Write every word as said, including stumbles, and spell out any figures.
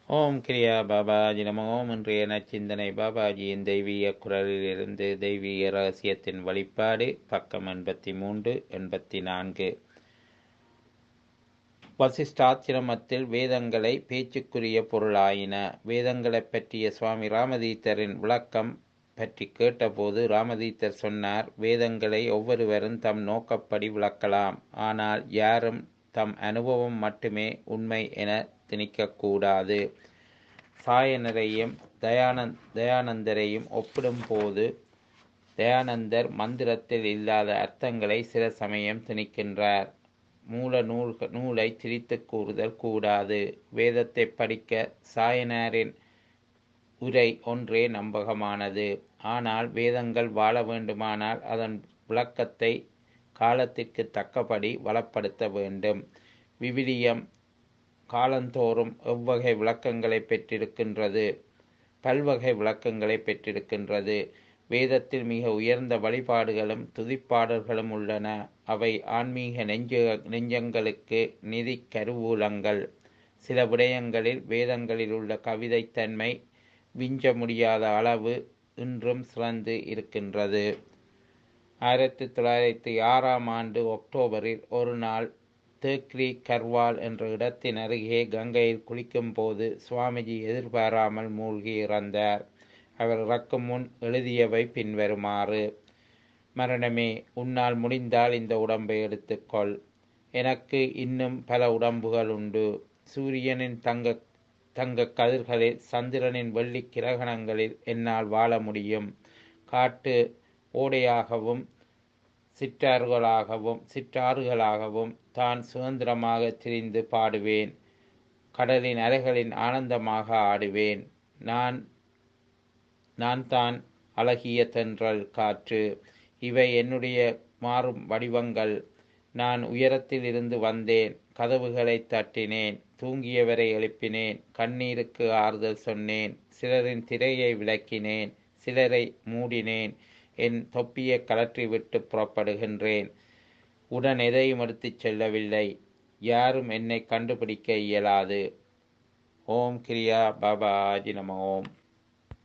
ஓம் கிரியா பாபாஜி நம ஓம். இன்றைய நச்சிந்தனை பாபாஜியின் தெய்வீக குரலிலிருந்து தெய்வீக ரகசியத்தின் வழிபாடு, பக்கம் எண்பத்தி மூன்று எண்பத்தி நான்கு. வசிஷ்டாசிரமத்தில் வேதங்களை பேச்சுக்குரிய பொருளாயின. வேதங்களைப் பற்றிய சுவாமி ராமதீத்தரின் விளக்கம் பற்றி கேட்டபோது ராமதீத்தர் சொன்னார், வேதங்களை ஒவ்வொருவரும் தம் நோக்கப்படி விளக்கலாம். ஆனால் யாரும் தம் அனுபவம் மட்டுமே உண்மை என திணிக்கக்கூடாது. சாயனரையும் தயானந்த் தயானந்தரையும் ஒப்பிடும் போது தயானந்தர் மந்திரத்தில் இல்லாத அர்த்தங்களை சில சமயம் திணிக்கின்றார். மூல நூல் நூலை திரித்து கூறுதல் கூடாது. வேதத்தை படிக்க சாயனாரின் உரை ஒன்றே நம்பகமானது. ஆனால் வேதங்கள் வாழ வேண்டுமானால் அதன் விளக்கத்தை காலத்திற்கு தக்கபடி வளப்படுத்த வேண்டும். விவிலியம் காலந்தோறும் எவ்வகை விளக்கங்களை பெற்றிருக்கின்றது? பல்வகை விளக்கங்களை பெற்றிருக்கின்றது. வேதத்தில் மிக உயர்ந்த வழிபாடுகளும் துதிப்பாடல்களும் உள்ளன. அவை ஆன்மீக நெஞ்ச நெஞ்சங்களுக்கு நிதி கருவூலங்கள். சில விடயங்களில் வேதங்களில் உள்ள கவிதைத்தன்மை விஞ்ச முடியாத அளவு இன்றும் சிறந்து இருக்கின்றது. ஆயிரத்தி தொள்ளாயிரத்தி ஆறாம் ஆண்டு ஒக்டோபரில் ஒரு நாள் தேக்ரி கர்வால் என்ற இடத்தின் அருகே கங்கையில் குளிக்கும் போது சுவாமிஜி எதிர்பாராமல் மூழ்கி இறந்தார். அவர் இறக்கும் முன் எழுதியவை பின்வருமாறு: மரணமே, உன்னால் முடிந்தால் இந்த உடம்பை எடுத்துக்கொள். எனக்கு இன்னும் பல உடம்புகள் உண்டு. சூரியனின் தங்க தங்க கதிர்களில், சந்திரனின் வெள்ளி கிரகணங்களில் என்னால் வாழ முடியும். காட்டு ஓடையாகவும் சிற்றாறுகளாகவும் சிற்றாறுகளாகவும் தான் சுதந்திரமாக திரிந்து பாடுவேன். கடலின் அலைகளின் ஆனந்தமாக ஆடுவேன். நான் நான் தான் அழகிய தென்றல் காற்று. இவை என்னுடைய மாறும் வடிவங்கள். நான் உயரத்தில் இருந்து வந்தேன். கதவுகளை தட்டினேன். தூங்கியவரை எழுப்பினேன். கண்ணீருக்கு ஆறுதல் சொன்னேன். சிலரின் திரையை விளக்கினேன். சிலரை மூடினேன். என் தொப்பியை கலற்றிவிட்டு புறப்படுகின்றேன். உடன் எதையும் எடுத்துச் செல்லவில்லை. யாரும் என்னை கண்டுபிடிக்க இயலாது. ஓம் கிரியா பாபாஜி நம ஓம்.